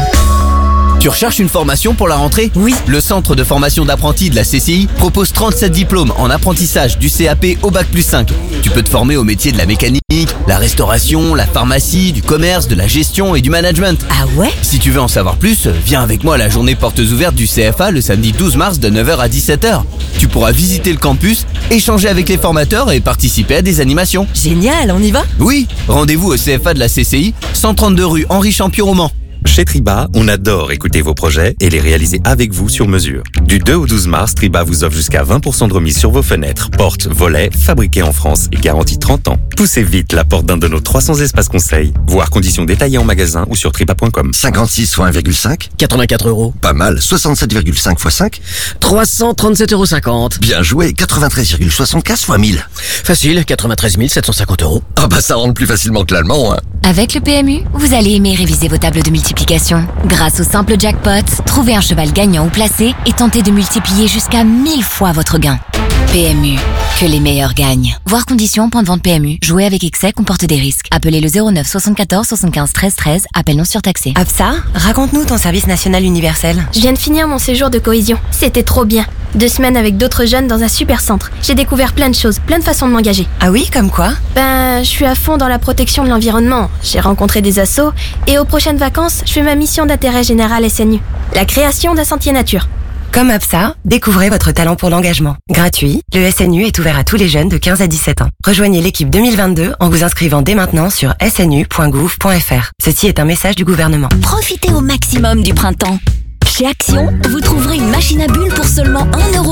Tu recherches une formation pour la rentrée? Oui. Le centre de formation d'apprentis de la CCI propose 37 diplômes en apprentissage du CAP au Bac+5. Tu peux te former au métier de la mécanique, la restauration, la pharmacie, du commerce, de la gestion et du management. Ah ouais? Si tu veux en savoir plus, viens avec moi à la journée portes ouvertes du CFA le samedi 12 mars de 9h à 17h. Tu pourras visiter le campus, échanger avec les formateurs et participer à des animations. Génial, on y va? Oui, rendez-vous au CFA de la CCI, 132 rue Henri Champion au Mans. Chez Triba, on adore écouter vos projets et les réaliser avec vous sur mesure. Du 2 au 12 mars, Triba vous offre jusqu'à 20% de remise sur vos fenêtres, portes, volets, fabriqués en France et garantis 30 ans. Poussez vite la porte d'un de nos 300 espaces conseils. Voir conditions détaillées en magasin ou sur triba.com. 56 fois 1,5. 84 €. Pas mal. 67,5 fois 5. 337,50 €. Bien joué. 93,75 fois 1000. Facile, 93 750 €. Ah bah ça rentre plus facilement que l'allemand, hein. Avec le PMU, vous allez aimer réviser vos tables de multiplication. Grâce au simple jackpot, trouvez un cheval gagnant ou placé et tentez de multiplier jusqu'à 1000 fois votre gain. PMU, que les meilleurs gagnent. Voir conditions, point de vente PMU. Jouer avec excès comporte des risques. Appelez le 09 74 75 13 13, appel non surtaxé. Absa, raconte-nous ton service national universel. Je viens de finir mon séjour de cohésion. C'était trop bien. 2 semaines avec d'autres jeunes dans un super centre. J'ai découvert plein de choses, plein de façons de m'engager. Ah oui, comme quoi? Je suis à fond dans la protection de l'environnement. J'ai rencontré des assos et aux prochaines vacances, je fais ma mission d'intérêt général SNU. La création d'un sentier nature. Comme Absa, découvrez votre talent pour l'engagement. Gratuit, le SNU est ouvert à tous les jeunes de 15 à 17 ans. Rejoignez l'équipe 2022 en vous inscrivant dès maintenant sur snu.gouv.fr. Ceci est un message du gouvernement. Profitez au maximum du printemps. Chez Action, vous trouverez une machine à bulles pour seulement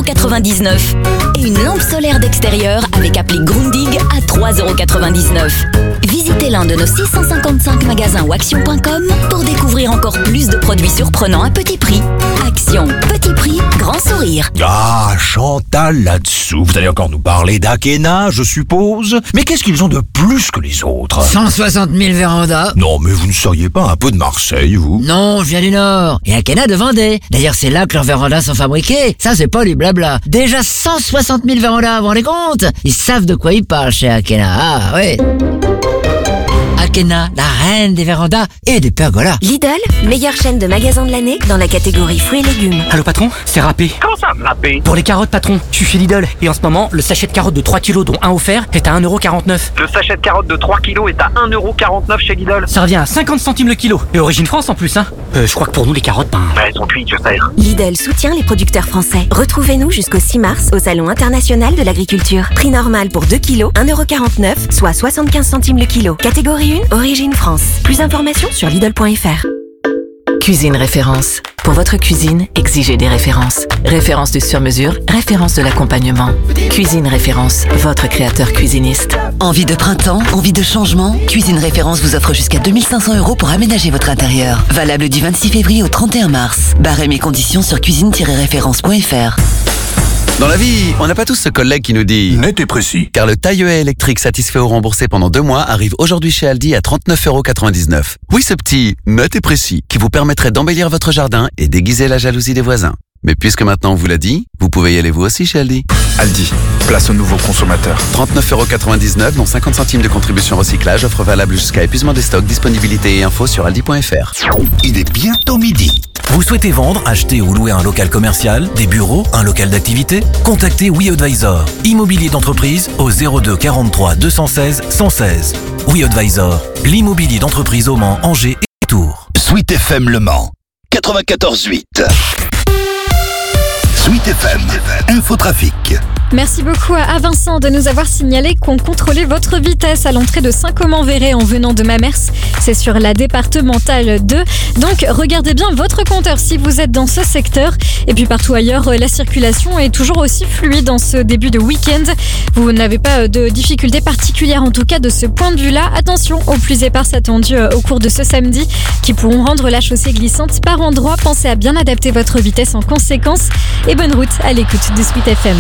1,99 € et une lampe solaire d'extérieur avec appli Grundig à 3,99 €. Visitez l'un de nos 655 magasins ou action.com pour découvrir encore plus de produits surprenants à petit prix. Action, petit prix, grand sourire. Ah, Chantal là-dessous. Vous allez encore nous parler d'Akena, je suppose. Mais qu'est-ce qu'ils ont de plus que les autres? 160 000 vérandas. Non, mais vous ne seriez pas un peu de Marseille, vous? Non, je viens du Nord. Et Akena de Vendée. D'ailleurs, c'est là que leurs vérandas sont fabriqués. Ça, c'est pas du blabla. Déjà 160 000 vérandas, vous vous rendez compte? Ils savent de quoi ils parlent chez Akena. Ah, ouais. Akena, la reine des vérandas et des pergolas. Lidl, meilleure chaîne de magasins de l'année dans la catégorie fruits et légumes. Allô patron, c'est râpé. Comment ça, râpé? Pour les carottes patron, je suis chez Lidl et en ce moment, le sachet de carottes de 3 kilos dont un offert est à 1,49 €. Le sachet de carottes de 3 kilos est à 1,49 € chez Lidl. Ça revient à 50 centimes le kilo. Et origine France en plus, hein. Je crois que pour nous les carottes, elles sont cuites, je sais. Lidl soutient les producteurs français. Retrouvez-nous jusqu'au 6 mars au Salon international de l'agriculture. Prix normal pour 2 kilos, 1,49 €, soit 75 centimes le kilo. Catégorie 1, origine France. Plus d'informations sur Lidl.fr. Cuisine référence. Pour votre cuisine, exigez des références. Référence du sur-mesure, référence de l'accompagnement. Cuisine référence, votre créateur cuisiniste. Envie de printemps, envie de changement? Cuisine Référence vous offre jusqu'à 2 500 € pour aménager votre intérieur. Valable du 26 février au 31 mars. Barème et conditions sur cuisine-référence.fr. Dans la vie, on n'a pas tous ce collègue qui nous dit « Net et précis ». Car le taille-haie électrique satisfait ou remboursé pendant 2 mois arrive aujourd'hui chez Aldi à 39,99 €. Oui, ce petit « net et précis » qui vous permettrait d'embellir votre jardin et déguiser la jalousie des voisins. Mais puisque maintenant on vous l'a dit, vous pouvez y aller vous aussi chez Aldi. Aldi, place au nouveau consommateur. 39,99 €, dont 50 centimes de contribution recyclage, offre valable jusqu'à épuisement des stocks, disponibilité et infos sur aldi.fr. Il est bientôt midi. Vous souhaitez vendre, acheter ou louer un local commercial, des bureaux, un local d'activité? Contactez WeAdvisor, immobilier d'entreprise au 02 43 216 116. WeAdvisor, l'immobilier d'entreprise au Mans, Angers et Tours. Sweet FM Le Mans, 94.8. Sweet FM, Infotrafic. Merci beaucoup à Vincent de nous avoir signalé qu'on contrôlait votre vitesse à l'entrée de Saint-Comment-Verret en venant de Mamers. C'est sur la départementale 2. Donc regardez bien votre compteur si vous êtes dans ce secteur. Et puis partout ailleurs, la circulation est toujours aussi fluide en ce début de week-end. Vous n'avez pas de difficultés particulières en tout cas de ce point de vue-là. Attention aux pluies éparses attendues au cours de ce samedi qui pourront rendre la chaussée glissante par endroits. Pensez à bien adapter votre vitesse en conséquence. Et bonne route à l'écoute de Sweet FM.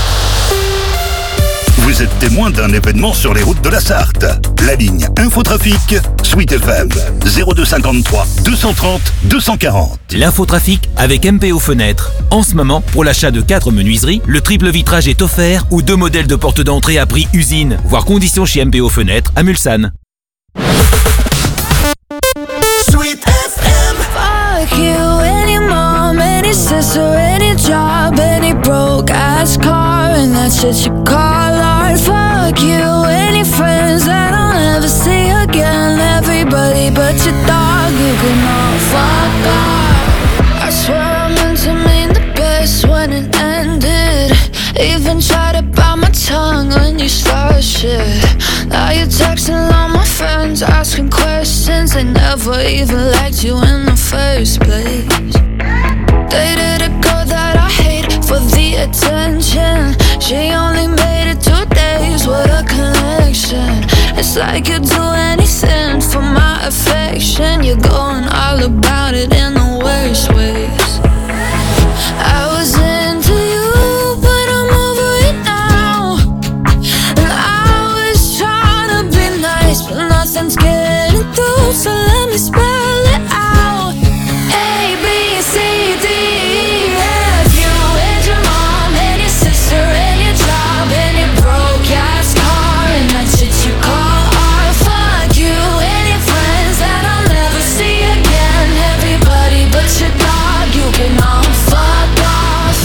Vous êtes témoin d'un événement sur les routes de la Sarthe. La ligne Infotrafic, Sweet FM, 0253 230 240. L'infotrafic avec MPO Fenêtres. En ce moment, pour l'achat de 4 menuiseries, le triple vitrage est offert ou 2 modèles de porte d'entrée à prix usine. Voir conditions chez MPO Fenêtres à Mulsanne. Sweet FM. Fuck you, any mom, any sister, any job, any broke ass car, and that shit you call art. Fuck you, any friends that I'll never see again. Everybody but your dog, you can all fuck off. I swear I meant to mean the best when it ended. Even tried to bite my tongue when you started shit. Now you're texting all my friends, asking questions. They never even liked you in the first place. Dated a girl that I hate for the attention. She only made it 2 days, what a connection. It's like you'd do anything for my affection. You're going all about it in the worst ways. I was into you, but I'm over it now. And I was trying to be nice, but nothing's getting through, so let me spell it out. A, B, C, D, E, F. You and your mom and your sister and your job and your broke ass car and that shit you call art. Fuck you and your friends that I'll never see again. Everybody but your dog, you can all fuck off.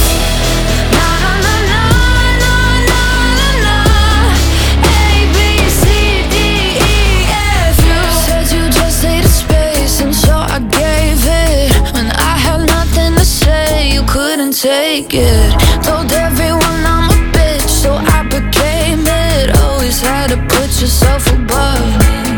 Na na na na na na na na. A, B, C, D, E, F. You said you just needed space, and so I gave it. When I had nothing to say, you couldn't take it. Told everyone I'm a bitch, so I became it. Always had to put yourself above me.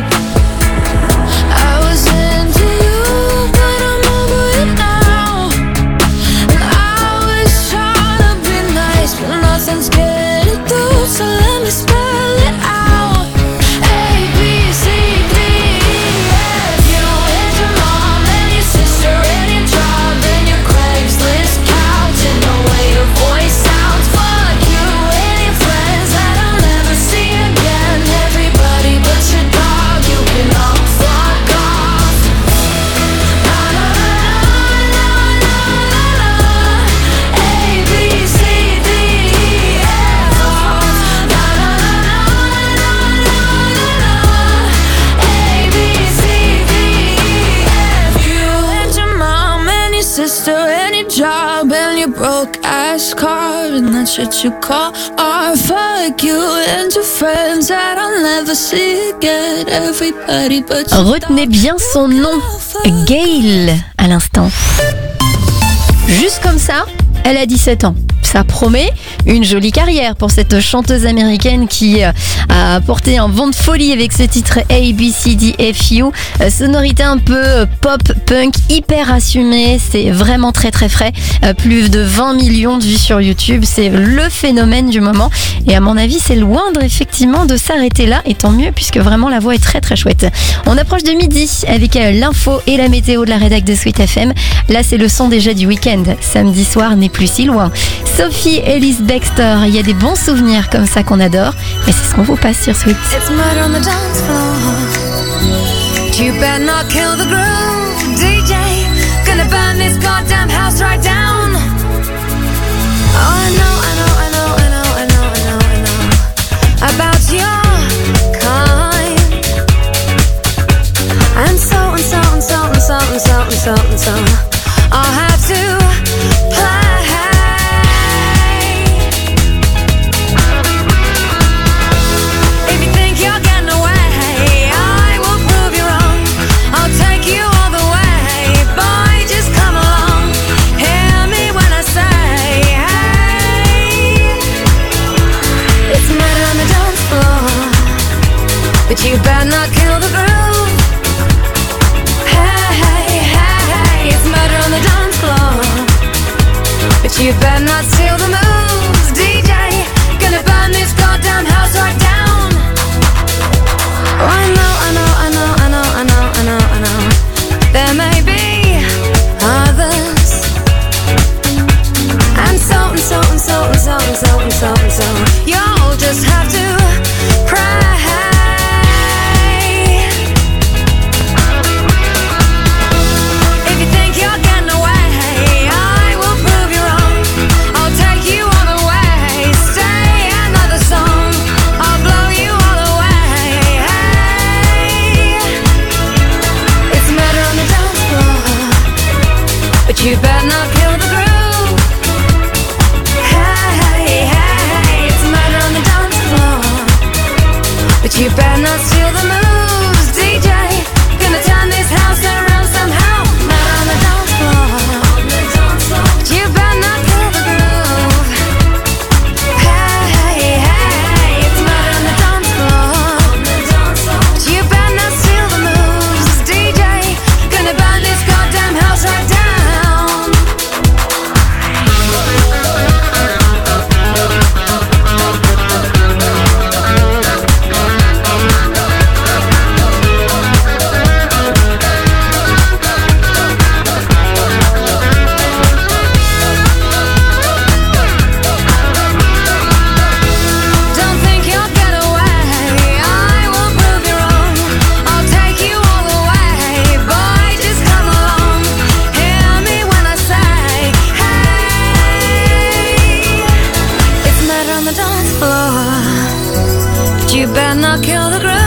I was into you, but I'm over it now. And I was trying to be nice, but nothing's getting through, so let me spell it out. A, B, C, D, E, F. You and your mom and your sister and your job and your Craigslist couch and the way your voice sounds. Fuck you and your friends that I'll never see again. Everybody but your dog, you can all fuck off. Na na na na na na na. A, B, C, D, E, F. Na na na na na na na. A, B, C, D, E, F. You and your mom and your sister and your job and your broke ass car and that shit you call art. Fuck you and your friends that I'll never see again. Everybody but your Retenez bien son nom, Gail, à l'instant. Juste comme ça, elle a 17 ans. Ça promet une jolie carrière pour cette chanteuse américaine qui a porté un vent de folie avec ce titre ABCDFU. Sonorité un peu pop, punk, hyper assumée. C'est vraiment très très frais. Plus de 20 millions de vues sur YouTube. C'est le phénomène du moment. Et à mon avis, c'est loin effectivement de s'arrêter là. Et tant mieux puisque vraiment la voix est très très chouette. On approche de midi avec l'info et la météo de la rédac de Sweet FM. Là, c'est le son déjà du week-end. Samedi soir n'est plus si loin. Sophie Ellis Bextor, il y a des bons souvenirs comme ça qu'on adore. Et c'est ce qu'on vous passe sur Sweet. It's murder on the dance floor. You better not kill the groove, DJ. Gonna burn this goddamn house right down. Oh, I know, I know, I know, I know, I know, I know, I know about your kind. And so, and so, and so, and so, and so, and so, and so I'll have to play. Take you all the way, boy, just come along. Hear me when I say just have to pray. If you think you're getting away, I will prove you wrong. I'll take you all the way. Stay another song. I'll blow you all away. It's a murder on the dance floor, but you better not kill the groove. Hey, it's a murder on the dance floor, but you better not steal the moves. DJ, gonna turn this house around somehow. Murder on the dance floor, but you better not kill the groove. Hey, it's a murder on the dance floor, but you better not steal the moves. DJ, gonna burn this goddamn house right down. Don't think you'll get away. I will prove you wrong. I'll take you all the way. Boy, just come along. Hear me when I say, hey. It's murder on the dance floor, but you better not kill the groove.